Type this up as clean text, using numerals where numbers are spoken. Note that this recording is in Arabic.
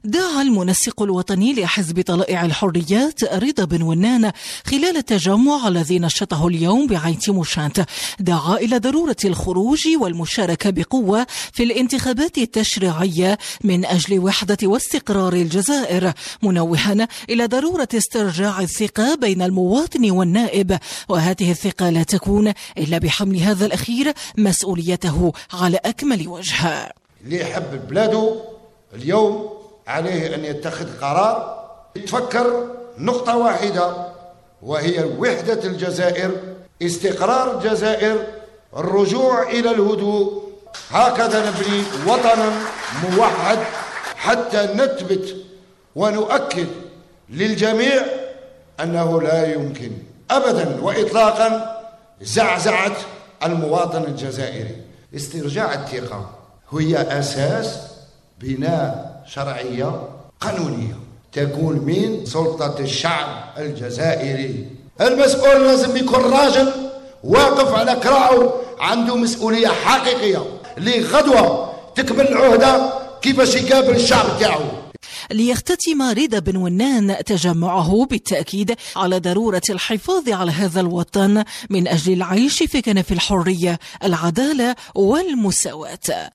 دعا المنسق الوطني لحزب طلائع الحريات رضا بن ونان خلال التجمع الذي نشطه اليوم بعين تيموشانت، دعا إلى ضرورة الخروج والمشاركة بقوة في الانتخابات التشريعية من أجل وحدة واستقرار الجزائر، منوها إلى ضرورة استرجاع الثقة بين المواطن والنائب، وهذه الثقة لا تكون إلا بحمل هذا الأخير مسؤوليته على أكمل وجه. اللي يحب بلاده اليوم عليه أن يتخذ قرار يتفكر نقطة واحدة، وهي وحدة الجزائر، استقرار الجزائر، الرجوع إلى الهدوء. هكذا نبني وطنا موحد حتى نثبت ونؤكد للجميع أنه لا يمكن أبدا وإطلاقا زعزعة المواطن الجزائري. استرجاع الثقة هي أساس بناء شرعية قانونية تكون من سلطة الشعب الجزائري. المسؤول لازم يكون راجل واقف على كراعه، عنده مسؤولية حقيقية اللي غدوة تكمل العهدة كيفاش يقابل الشعب تاعو. ليختتم رضا بن ونان تجمعه بالتأكيد على ضرورة الحفاظ على هذا الوطن من أجل العيش في كنف الحرية، العدالة والمساواة.